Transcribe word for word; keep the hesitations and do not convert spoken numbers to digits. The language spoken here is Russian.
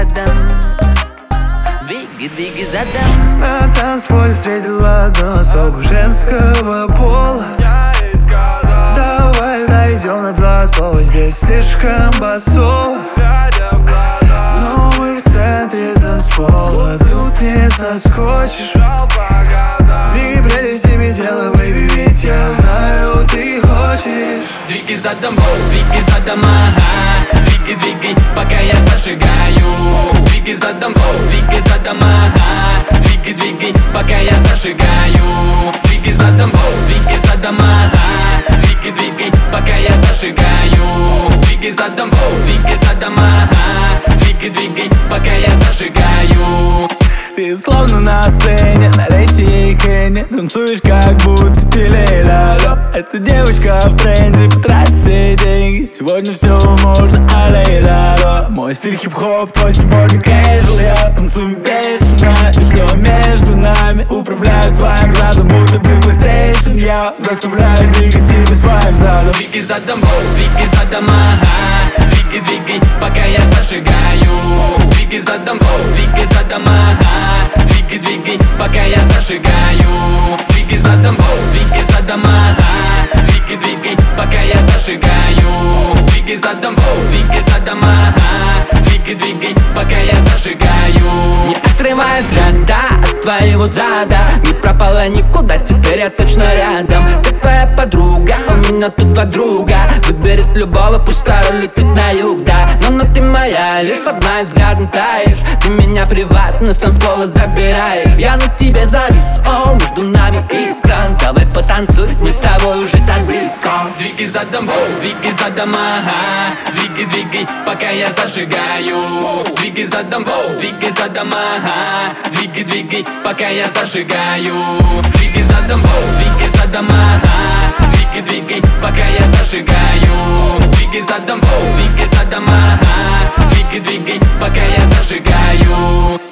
задом, двигай, двигай задом. На танцполе встретила одну особу женского пола. Давай дойдем на два слова, здесь слишком басово. Но мы в центре танцпола, тут не соскочишь. Двигай прелестями тела, бэйби, ведь я знаю, ты хочешь. Двигай задом, двигай задом, ага. Двигай, двигай, пока я зажигаю. Двигай задом, двигай задом, ага. Двигай, двигай, пока я зажигаю. Двигай задом, двигай задом, ага. Двигай, двигай, пока я зажигаю. Двигай задом, двигай задом, ага. Двигай, двигай, пока я зажигаю. Ты словно на сцене, налейте ей Хенни. Танцуешь как будто ты Лейла. Эта девочка в тренде, потратит все деньги. Сегодня все можно, а Лейла. Мой стиль хип-хоп, твой сегодня кэжуал. Я танцую бешено, и все между нами. Управляю твоим задом, будто бы быстрее, чем я. Заставляю двигать тебя твоим задом. Двигай задом, двигай задом, ага. Двигай, двигай, пока я зажигаю. Двигай задом, двигай задом, ага. Двигай, двигай, пока я зажигаю. Двигай задом, двигай задом, ага. Двигай, двигай, пока я зажигаю. Двигай задом, двигай задом, ага. Двигай, двигай, пока я зажигаю. Не отрывая взгляда от твоего зада, не пропала никуда, теперь я точно рядом. Ты твоя подруга, у меня тут подруга. Выберет любого, пусть старый летит на юг, да. Но, но ты моя, лишь под моим взглядом таешь. Ты меня приватно с танцпола забираешь. Я на тебе завис, о, между нами искра. Давай потанцуй, мы с тобой уже так близко. Двигай задом, двигай задом, ага. Двигай, двигай, пока я зажигаю. Двигай задом, двигай задом, ага. Двигай, двигай, пока я зажигаю. Двигай задом, двигай задом, ага. Двигай, двигай, пока я зажигаю. Двигай задом, двигай задом, ага. Двигай, двигай, пока я зажигаю.